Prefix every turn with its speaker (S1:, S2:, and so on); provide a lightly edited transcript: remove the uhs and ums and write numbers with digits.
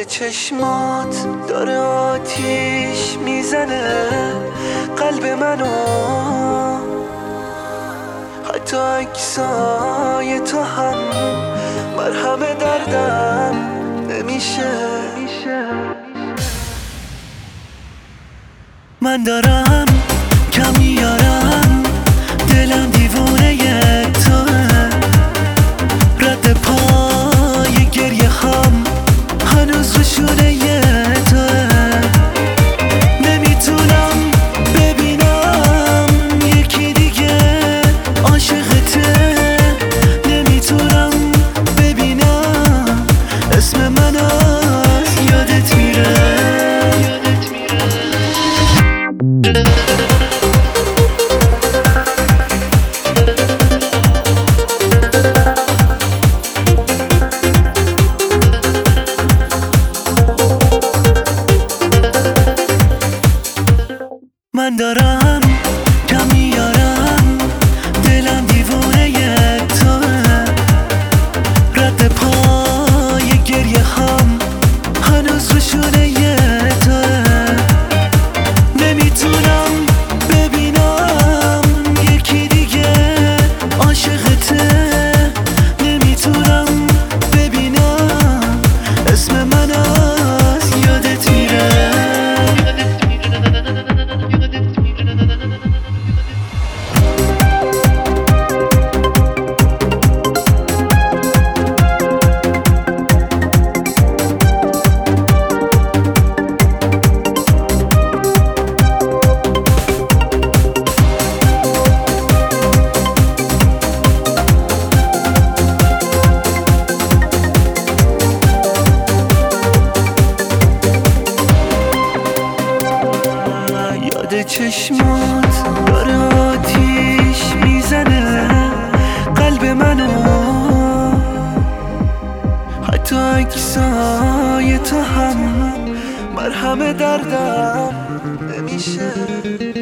S1: چشمات داره آتیش میزنه قلب منو، حتی عکسای تو هم مرهم دردم نمیشه. من دارم کم میارم، دلم دیوونه توه، رد پای گریه هم هنوز روشونه توه. نمیتونم ببینم یکی دیگه عاشقته، نمیتونم ببینم اسم من از یادت میره. من دارم کم میارم، دلم دیوونه توه، رد پای گریه هم هنوز روشونه توه. نمیتونم ببینم یکی دیگه عاشقته، نمیتونم ببینم اسم من از یادت میره. چشمات داره آتیش میزنه قلب منو، حتی عکسای تو هم مرهم دردم نمیشه.